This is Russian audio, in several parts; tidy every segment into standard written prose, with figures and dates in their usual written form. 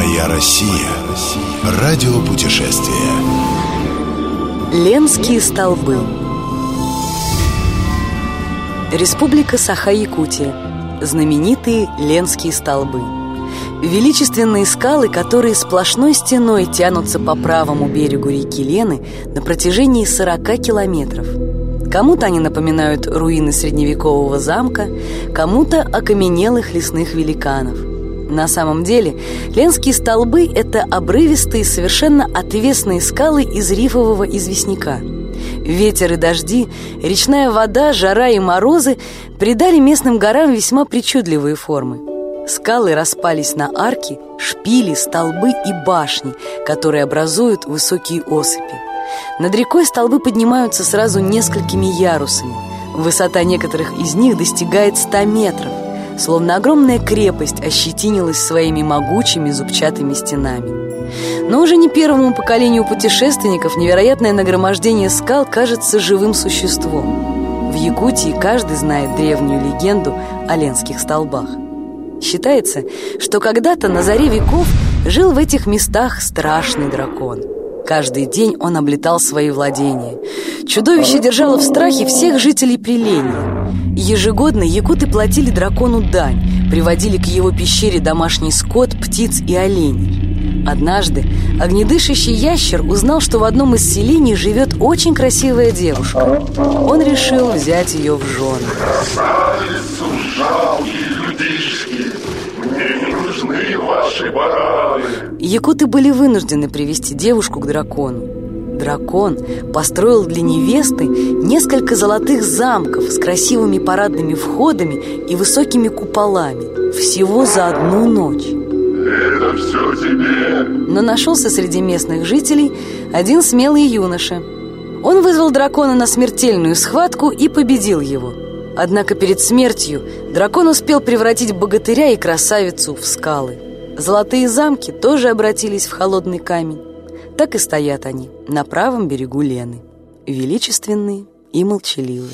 Моя Россия. Радиопутешествие. Ленские столбы. Республика Саха-Якутия. Знаменитые Ленские столбы. Величественные скалы, которые сплошной стеной тянутся по правому берегу реки Лены на протяжении 40 километров. Кому-то они напоминают руины средневекового замка, кому-то окаменелых лесных великанов. На самом деле, Ленские столбы – это обрывистые, совершенно отвесные скалы из рифового известняка. Ветер и дожди, речная вода, жара и морозы придали местным горам весьма причудливые формы. Скалы распались на арки, шпили, столбы и башни, которые образуют высокие осыпи. Над рекой столбы поднимаются сразу несколькими ярусами. Высота некоторых из них достигает 100 метров. Словно огромная крепость ощетинилась своими могучими зубчатыми стенами. Но уже не первому поколению путешественников невероятное нагромождение скал кажется живым существом. В Якутии каждый знает древнюю легенду о Ленских столбах. Считается, что когда-то на заре веков жил в этих местах страшный дракон. Каждый день он облетал свои владения. Чудовище держало в страхе всех жителей Приления. Ежегодно якуты платили дракону дань, приводили к его пещере домашний скот, птиц и оленей. Однажды огнедышащий ящер узнал, что в одном из селений живет очень красивая девушка. Он решил взять ее в жены. Красавицу жалкие людишки, мне не нужны ваши бараны. Якуты были вынуждены привести девушку к дракону. Дракон построил для невесты несколько золотых замков с красивыми парадными входами и высокими куполами. Всего за одну ночь. Это все тебе? Но нашелся среди местных жителей один смелый юноша. Он вызвал дракона на смертельную схватку и победил его. Однако перед смертью дракон успел превратить богатыря и красавицу в скалы. Золотые замки тоже обратились в холодный камень. Так и стоят они на правом берегу Лены, величественные и молчаливые.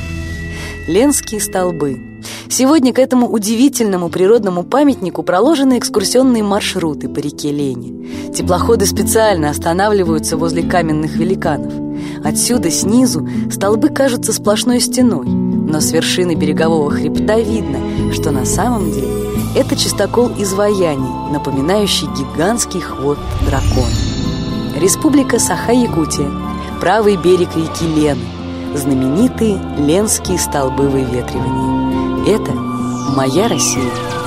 Ленские столбы. Сегодня к этому удивительному природному памятнику проложены экскурсионные маршруты по реке Лене. Теплоходы специально останавливаются возле каменных великанов. Отсюда, снизу, столбы кажутся сплошной стеной, но с вершины берегового хребта видно, что на самом деле это чистокол изваяний, напоминающий гигантский хвост дракона. Республика Саха-Якутия. Правый берег реки Лены. Знаменитые Ленские столбы выветривания. Это моя Россия.